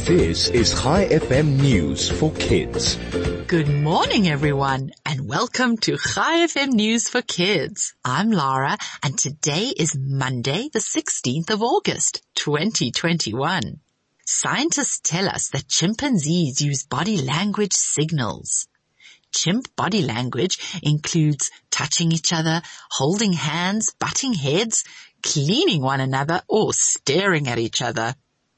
This is Chai FM News for Kids. Good morning, everyone, and welcome to Chai FM News for Kids. I'm Lara, and today is Monday, the 16th of August, 2021. Scientists tell us that chimpanzees use body language signals. Chimp body language includes touching each other, holding hands, butting heads, cleaning one another, or staring at each other.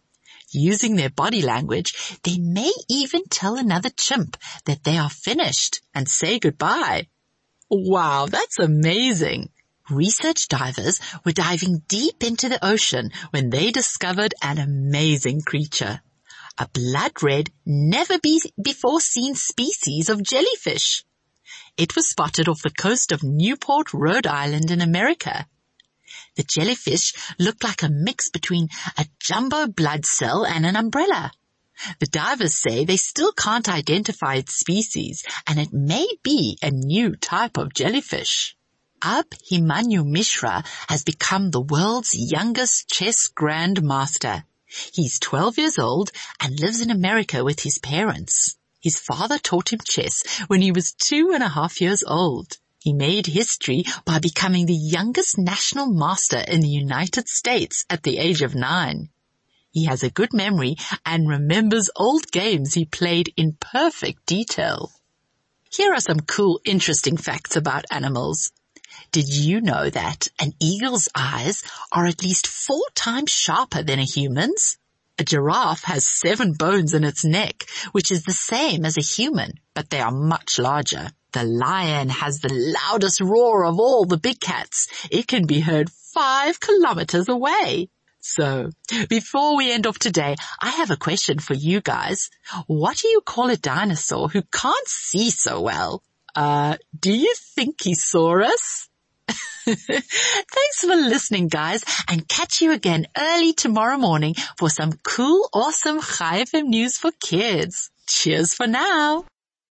Using their body language, they may even tell another chimp that they are finished and say goodbye. Wow, that's amazing. Research divers were diving deep into the ocean when they discovered an amazing creature. A blood-red, never-before-seen species of jellyfish. It was spotted off the coast of Newport, Rhode Island in America. The jellyfish looked like a mix between a jumbo blood cell and an umbrella. The divers say they still can't identify its species, and it may be a new type of jellyfish. Abhimanyu Mishra has become the world's youngest chess grandmaster. He's 12 years old and lives in America with his parents. His father taught him chess when he was 2.5 years old. He made history by becoming the youngest national master in the United States at the age of 9. He has a good memory and remembers old games he played in perfect detail. Here are some cool, interesting facts about animals. Did you know that an eagle's eyes are at least 4 times sharper than a human's? A giraffe has 7 bones in its neck, which is the same as a human, but they are much larger. The lion has the loudest roar of all the big cats. It can be heard 5 kilometers away. So, before we end off today, I have a question for you guys. What do you call a dinosaur who can't see so well? Do you think he saw us? Thanks for listening, guys, and catch you again early tomorrow morning for some cool, awesome Chai FM news for kids. Cheers for now.